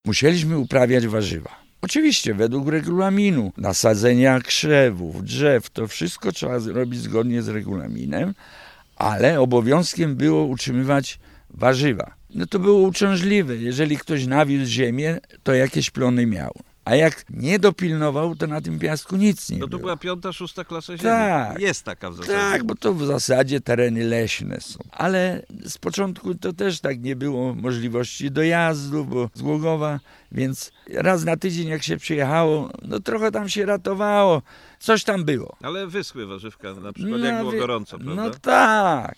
musieliśmy uprawiać warzywa. Oczywiście według regulaminu, nasadzenia krzewów, drzew, to wszystko trzeba zrobić zgodnie z regulaminem, ale obowiązkiem było utrzymywać warzywa. No to było uciążliwe. Jeżeli ktoś nawiózł ziemię, to jakieś plony miał. A jak nie dopilnował, to na tym piasku nic nie było. No to była 5., 6. klasa ziemi. Tak. Jest taka w zasadzie. Tak, bo to w zasadzie tereny leśne są. Ale z początku to też tak nie było możliwości dojazdu, bo z Głogowa, więc raz na tydzień jak się przyjechało, no trochę tam się ratowało. Coś tam było. Ale wyschły warzywka, na przykład jak było gorąco, prawda? No tak.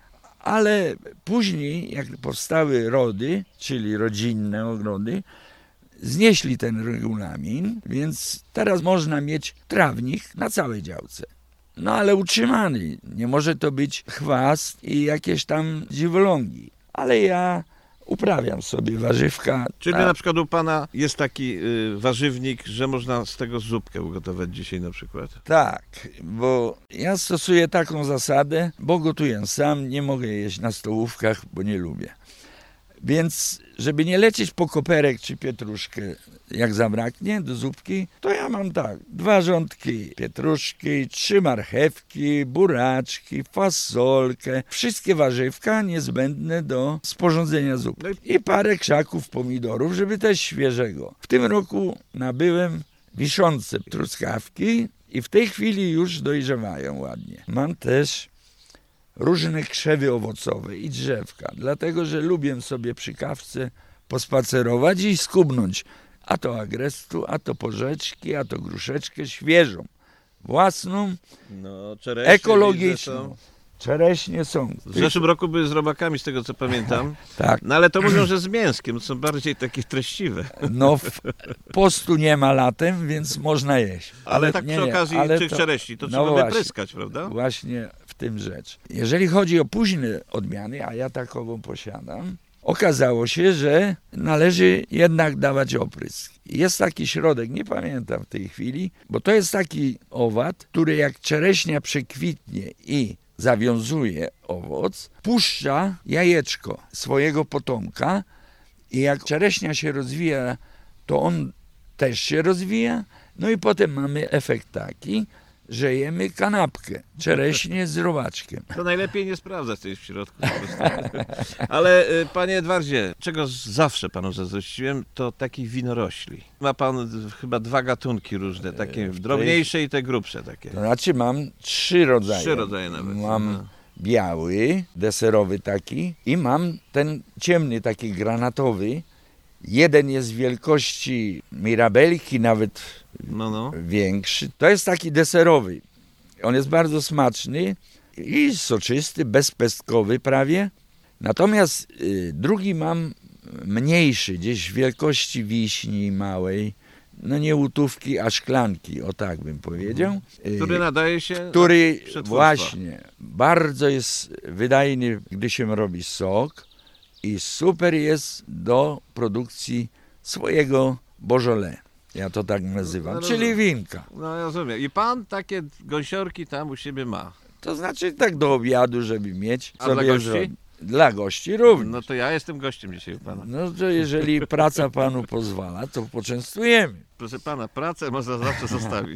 Ale później, jak powstały rody, czyli rodzinne ogrody, znieśli ten regulamin, więc teraz można mieć trawnik na całej działce. No ale utrzymany. Nie może to być chwast i jakieś tam dziwolągi. Ale ja uprawiam sobie warzywka. Czyli na przykład u pana jest taki warzywnik, że można z tego zupkę ugotować dzisiaj na przykład? Tak, bo ja stosuję taką zasadę, bo gotuję sam, nie mogę jeść na stołówkach, bo nie lubię. Więc, żeby nie lecieć po koperek czy pietruszkę, jak zabraknie do zupki, to ja mam tak, 2 rządki pietruszki, 3 marchewki, buraczki, fasolkę, wszystkie warzywka niezbędne do sporządzenia zupy. I parę krzaków pomidorów, żeby też świeżego. W tym roku nabyłem wiszące truskawki i w tej chwili już dojrzewają ładnie. Mam też różne krzewy owocowe i drzewka, dlatego że lubię sobie przy kawce pospacerować i skubnąć a to agrestu, a to porzeczki, a to gruszeczkę świeżą, własną, no, czereśnie, ekologiczną. Czereśnie są. W zeszłym roku były z robakami, z tego co pamiętam. Tak. No ale to mówią, że z mięskiem, są bardziej takie treściwe. No postu nie ma latem, więc można jeść. Ale tak przy okazji tych czereśni, to trzeba wypryskać, prawda? Właśnie w tym rzecz. Jeżeli chodzi o późne odmiany, a ja takową posiadam, okazało się, że należy jednak dawać oprysk. Jest taki środek, nie pamiętam w tej chwili, bo to jest taki owad, który jak czereśnia przekwitnie i zawiązuje owoc, puszcza jajeczko swojego potomka i jak czereśnia się rozwija, to on też się rozwija, no i potem mamy efekt taki, że jemy kanapkę, czereśnie z robaczkiem. To najlepiej nie sprawdzać, co jest w środku. Ale panie Edwardzie, czego zawsze panu zazdrościłem, to takich winorośli. Ma pan chyba 2 gatunki różne, takie drobniejsze i te grubsze takie. To znaczy mam 3 rodzaje. 3 rodzaje nawet. Mam biały, deserowy taki i mam ten ciemny, taki granatowy. Jeden jest wielkości mirabelki, nawet większy. To jest taki deserowy. On jest bardzo smaczny i soczysty, bezpestkowy prawie. Natomiast drugi mam mniejszy, gdzieś wielkości wiśni małej. No nie łutówki, a szklanki, o tak bym powiedział. Który nadaje się który właśnie bardzo jest wydajny, gdy się robi sok. I super jest do produkcji swojego Beaujolais. Ja to tak nazywam, czyli winka. No ja rozumiem. I pan takie gąsiorki tam u siebie ma? To znaczy tak do obiadu, żeby mieć. A dla gości? Dla gości również. No to ja jestem gościem dzisiaj u pana. No to jeżeli praca panu pozwala, to poczęstujemy. Proszę pana, pracę można zawsze zostawić.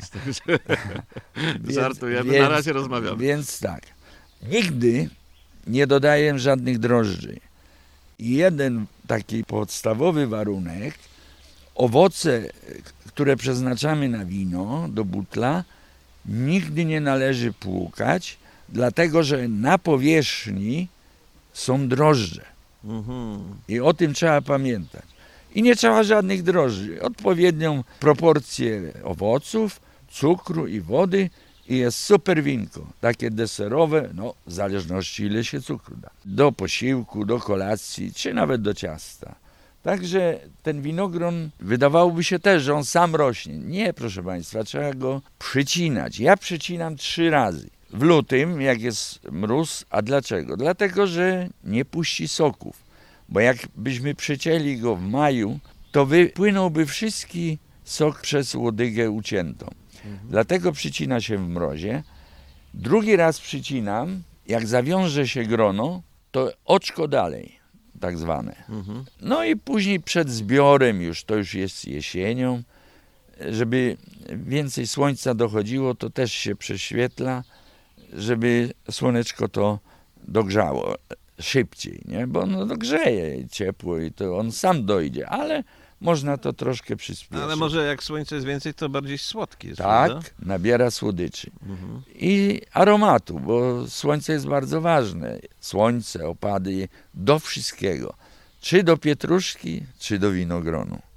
Żartujemy, na razie rozmawiamy. Więc tak, nigdy nie dodaję żadnych drożdży. Jeden taki podstawowy warunek, owoce, które przeznaczamy na wino, do butla, nigdy nie należy płukać, dlatego że na powierzchni są drożdże. I o tym trzeba pamiętać. I nie trzeba żadnych drożdży. Odpowiednią proporcję owoców, cukru i wody i jest super winko. Takie deserowe, no w zależności ile się cukru da. Do posiłku, do kolacji, czy nawet do ciasta. Także ten winogron wydawałoby się też, że on sam rośnie. Nie, proszę państwa, trzeba go przycinać. Ja przycinam 3 razy. W lutym, jak jest mróz. A dlaczego? Dlatego, że nie puści soków. Bo jakbyśmy przycięli go w maju, to wypłynąłby wszystki sok przez łodygę uciętą. Dlatego przycina się w mrozie. Drugi raz przycinam, jak zawiąże się grono, to oczko dalej. tak zwane. Mhm. No i później przed zbiorem już, to już jest jesienią, żeby więcej słońca dochodziło, to też się prześwietla, żeby słoneczko to dogrzało szybciej, nie? Bo ono grzeje ciepło i to on sam dojdzie, ale można to troszkę przyspieszyć. Ale może jak słońce jest więcej, to bardziej słodki jest, Tak, prawda? nabiera słodyczy. Mhm. I aromatu, bo słońce jest bardzo ważne. Słońce, opady, do wszystkiego. Czy do pietruszki, czy do winogronu.